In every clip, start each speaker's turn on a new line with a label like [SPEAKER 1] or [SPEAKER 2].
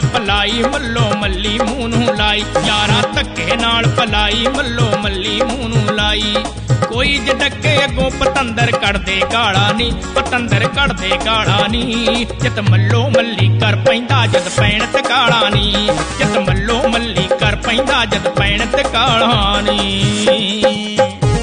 [SPEAKER 1] ਭਲਾਈ ਮੱਲੋ ਮੱਲੀ ਮੂੰਹ ਨੂੰ ਲਾਈ। ਯਾਰਾਂ ਧੱਕੇ ਨਾਲ ਭਲਾਈ ਮੱਲੋ ਮੱਲੀ ਮੂੰਹ ਨੂੰ ਲਾਈ। ਕੋਈ ਜੇ ਡੱਕੇ ਅੱਗੋਂ ਪਤੰਦਰ ਕੱਢਦੇ ਗਾਲਾਂ ਨੀ, ਪਤੰਦਰ ਕੱਢਦੇ ਗਾਲਾਂ ਨੀ। ਜਿਤ ਮੱਲੋ ਮੱਲੀ ਕਰ ਪੈਂਦਾ ਜਦ ਪੈਣ ਤੇ ਕਾਲਾ ਨੀ, ਜਿਤ ਮੱਲੋ ਮੱਲੀ ਕਰ ਪੈਂਦਾ ਜਦ ਪੈਣ ਤੇ ਕਾਲਾ ਨੀ।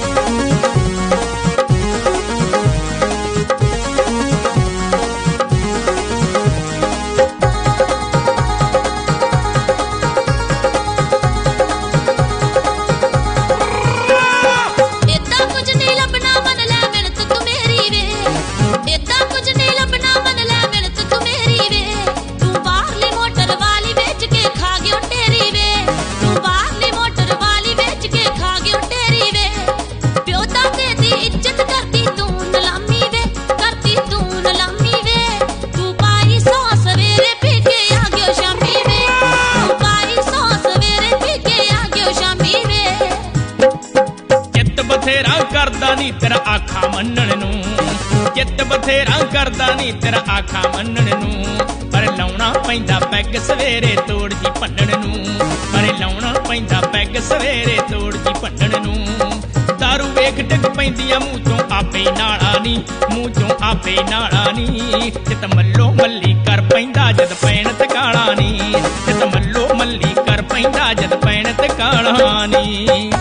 [SPEAKER 1] ਬਥੇਰਾ ਕਰਦਾ ਨੀ ਤੇਰਾ ਆਖਾ ਮੰਨਣ ਨੂੰ, ਜਿੱਤ ਬਥੇਰਾ ਕਰਦਾ ਨੀ ਤੇਰਾ ਆਖਾ ਮੰਨਣ ਨੂੰ। ਪਰ ਲਾਉਣਾ ਪੈਂਦਾ ਪੈਗ ਸਵੇਰੇ ਤੋੜ ਜੀ ਭੰਨਣ ਨੂੰ, ਪਰ ਲਾਉਣਾ ਪੈਂਦਾ ਪੈਗ ਸਵੇਰੇ ਤੋੜ ਜੀ ਭੰਨਣ ਨੂੰ। ਦਾਰੂ ਵੇਖ ਡਿੱਗ ਪੈਂਦੀਆਂ ਮੂੰਹ ਚੋਂ ਆਪੇ ਨਾਲਾ ਨੀ, ਮੂੰਹ ਚੋਂ ਆਪੇ ਨਾਲਾ ਨੀ। ਜਿਤ ਮੱਲੋ ਮੱਲੀ ਕਰ ਪੈਂਦਾ ਜਦ ਪੈਣ ਤੇ ਕਾਲਾ ਨੀ, ਜਿਤ ਮੱਲੋ ਮੱਲੀ ਕਰ ਪੈਂਦਾ ਜਦ ਪੈਣ ਤੇ ਕਾਲਾ ਨੀ।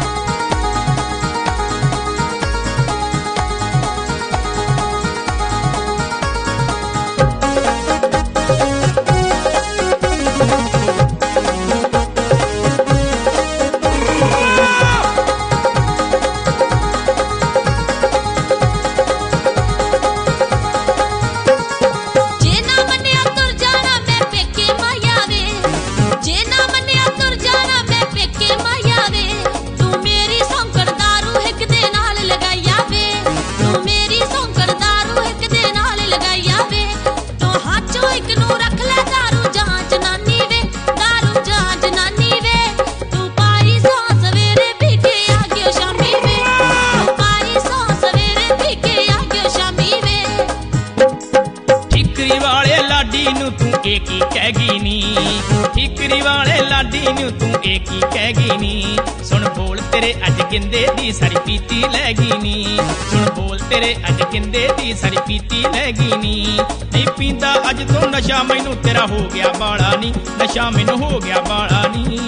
[SPEAKER 1] ਇਹ ਕੀ ਕਹਿ ਗਈ ਨੀ, ਠੀਕਰੀ ਵਾਲੇ ਲਾਡੀ ਨੂੰ ਤੂੰ ਇਹ ਕੀ ਕਹਿ ਗਈ ਨੀ। ਸੁਣ ਬੋਲ ਤੇਰੇ ਅੱਜ ਗਿੰਦੇ ਦੀ ਸਾਰੀ ਪੀਤੀ ਲੈ ਗਈ ਨੀ, ਸੁਣ ਬੋਲ ਤੇਰੇ ਅੱਜ ਗਿੰਦੇ ਦੀ ਸਾਰੀ ਪੀਤੀ ਲੈ ਗਈ ਨੀ। ਨਹੀਂ ਪੀਂਦਾ ਅੱਜ ਤੋਂ ਨਸ਼ਾ ਮੈਨੂੰ ਤੇਰਾ ਹੋ ਗਿਆ ਬਾਲਾ ਨੀ, ਨਸ਼ਾ ਮੈਨੂੰ ਹੋ ਗਿਆ ਬਾਲਾ ਨੀ।